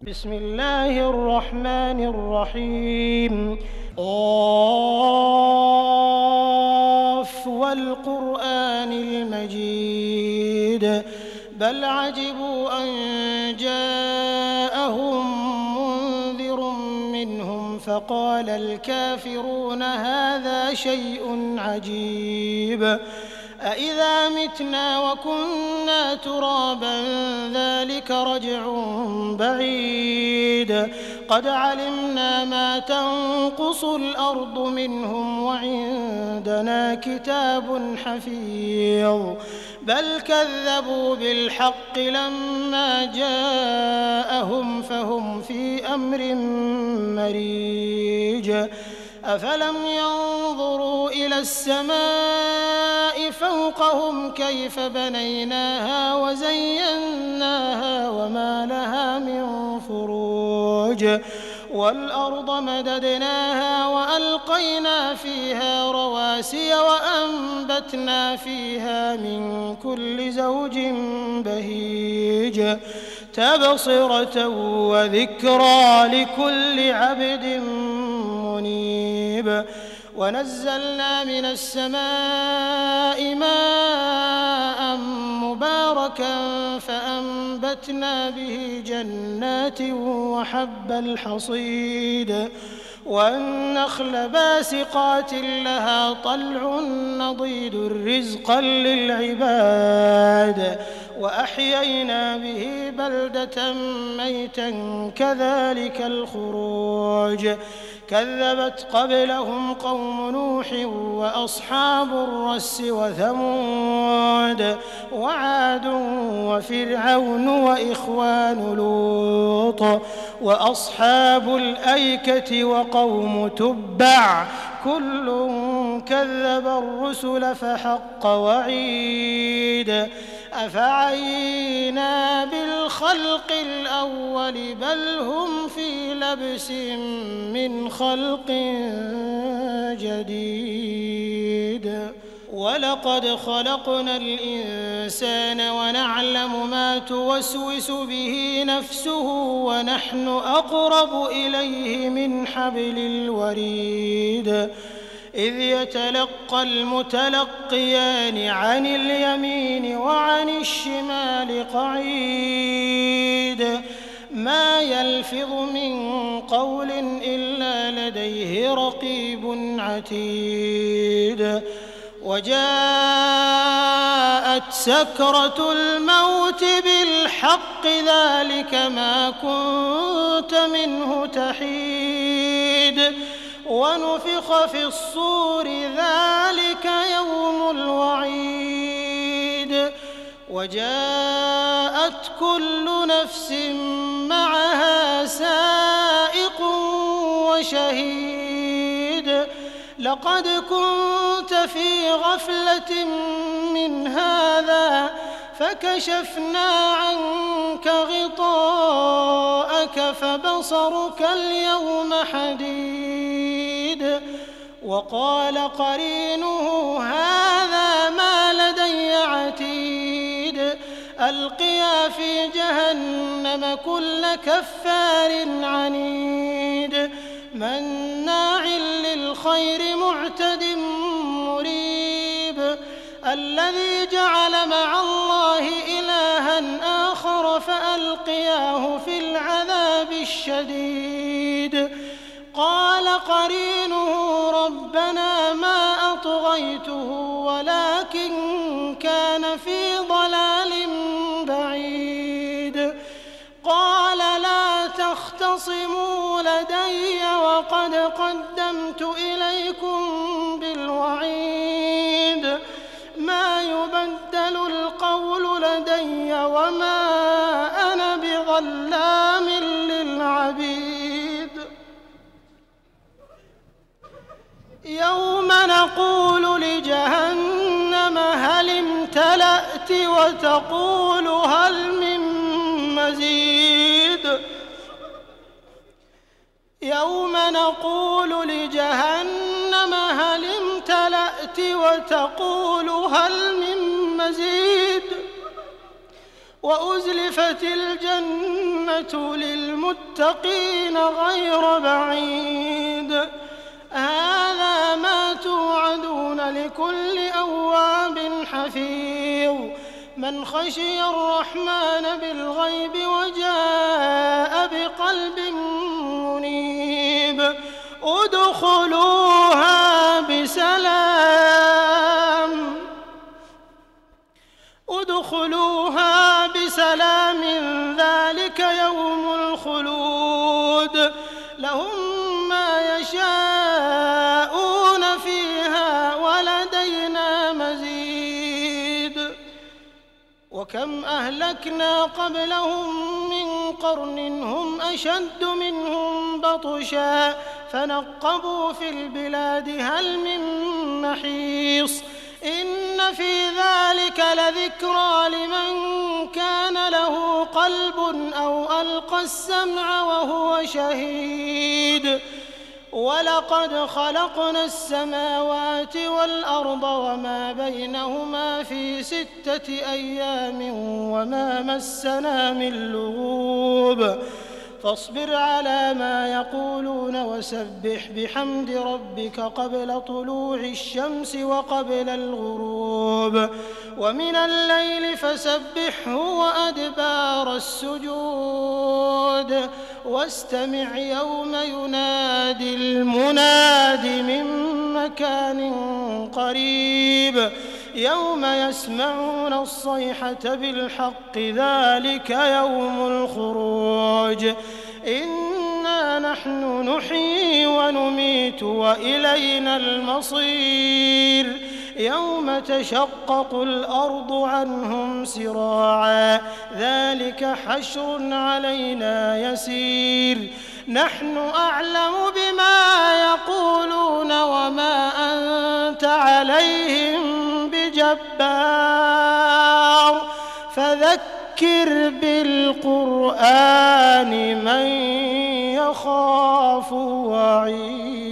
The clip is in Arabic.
بسم الله الرحمن الرحيم. قاف والقرآن المجيد بل عجبوا أن جاءهم منذر منهم فقال الكافرون هذا شيء عجيب أإذا متنا وكنا ترابا ذلك رجع بعيد قد علمنا ما تنقص الأرض منهم وعندنا كتاب حفيظ بل كذبوا بالحق لما جاءهم فهم في أمر مريج أفلم ينظروا إلى السماء فوقهم كيف بنيناها وزيناها وما لها من فروج والأرض مددناها وألقينا فيها رواسي وأنبتنا فيها من كل زوج بهيج تبصرة وذكرى لكل عبد منيب ونزلنا من السماء ماء مباركا فأنبتنا به جنات وحب الحصيد والنخل باسقات لها طلع نضيد رزقا للعباد وأحيينا به بلدة ميتا كذلك الخروج كذبت قبلهم قوم نوح وأصحاب الرس وثمود وعاد وفرعون وإخوان لوط وأصحاب الأيكة وقوم تبع كل كذب الرسل فحق وعيد أفعينا بالخلق الأول بل هم في لبس من خلق جديد ولقد خلقنا الإنسان ونعلم ما توسوس به نفسه ونحن أقرب إليه من حبل الوريد إذ يتلقى المتلقيان عن اليمين وعن الشمال قعيد ما يلفظ من قول إلا لديه رقيب عتيد وجاءت سكرة الموت بالحق ذلك ما كنت منه تحيد ونفخ في الصور ذلك يوم الوعيد وجاءت كل نفس معها سائق وشهيد لقد كنت في غفلة من هذا فكشفنا عنك غطاءك فبصرك اليوم حديد وقال قرينه هذا ما لدي عتيد ألقيا في جهنم كل كفار عنيد مناع للخير معتد مريب الذي جعل مع الله إلها آخر فألقياه في العذاب الشديد قال قرينه ربنا ما أطغيته ولكن كان في ضلال بعيد قال لا تختصموا لدي وقد قدمت إليكم بالوعيد ما يبدل القول لدي وما أنا بظلام للعبيد يوم نقول لجهنم هل امتلأت وتقول هل من مزيد يوم نقول لجهنم هل امتلأت وتقول هل من مزيد وأزلفت الجنة للمتقين غير بعيد هذا ما توعدون لكل أواب حفيظ من خشي الرحمن بالغيب وجاء بقلب منيب ادخلوها بسلام ذلك يوم الخلود لهم ما يشاءون فيها ولدينا مزيد وكم أهلكنا قبلهم من قرن هم أشد منهم بطشا فنقبوا في البلاد هل من محيص إن في ذلك لذكرى لمن كان له قلب أو ألقى السمع وهو شهيد ولقد خلقنا السماوات والأرض وما بينهما في 6 أيام وما مسنا من لغوب فاصبر على ما يقولون وسبح بحمد ربك قبل طلوع الشمس وقبل الغروب ومن الليل فسبحه وأدبار السجود واستمع يوم ينادي المناد من مكان قريب يوم يسمعون الصيحة بالحق ذلك يوم الخروج إنا نحن نحيي ونميت وإلينا المصير يوم تشقق الأرض عنهم سراعا ذلك حشر علينا يسير نحن أعلم بما يقولون وما أنت عليهم بجبار فذكر بالقرآن من يخاف وعيد